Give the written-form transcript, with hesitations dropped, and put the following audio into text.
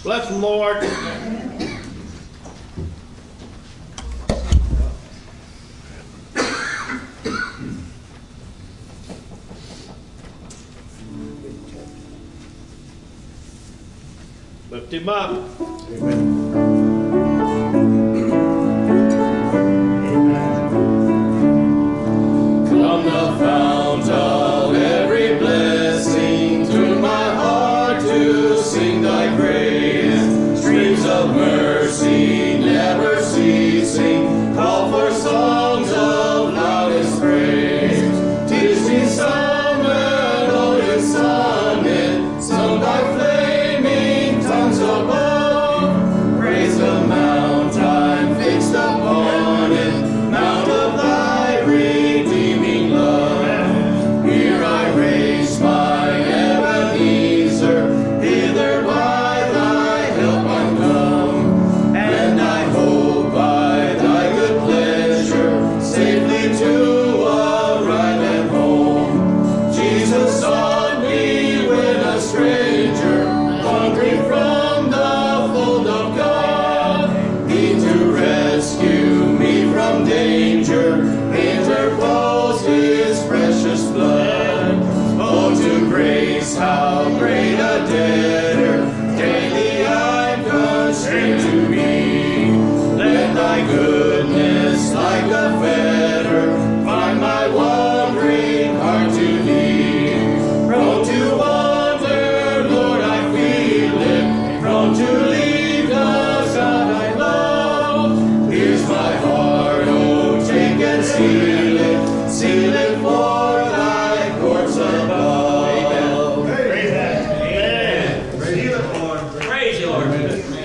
Bless the Lord. Lift him up. Amen. From the fount of every blessing, tune my heart to sing thy praise. Streams of mercy never ceasing, call for songs of loudest praise. Teach me some melodious sonnet, sung by flaming tongues above. Praise the mount I'm fixed upon it, mount of thy redeeming love. Here I raise my Ebenezer, hither by thy help I'm come, and I hope by thy good pleasure safely to arrive at home. Jesus sought me when a stranger, wandering from the fold of God. He to rescue me from danger interposed his precious blood. Oh, to grace how great a debtor daily I'm constrained to be. Let thy goodness like a fetter find my wandering heart to thee. Prone to wander, Lord, I feel it, prone to leave the God I love. Here's my heart, oh, take and seal it for thy courts above. Amen. Praise the Lord. Praise the Lord.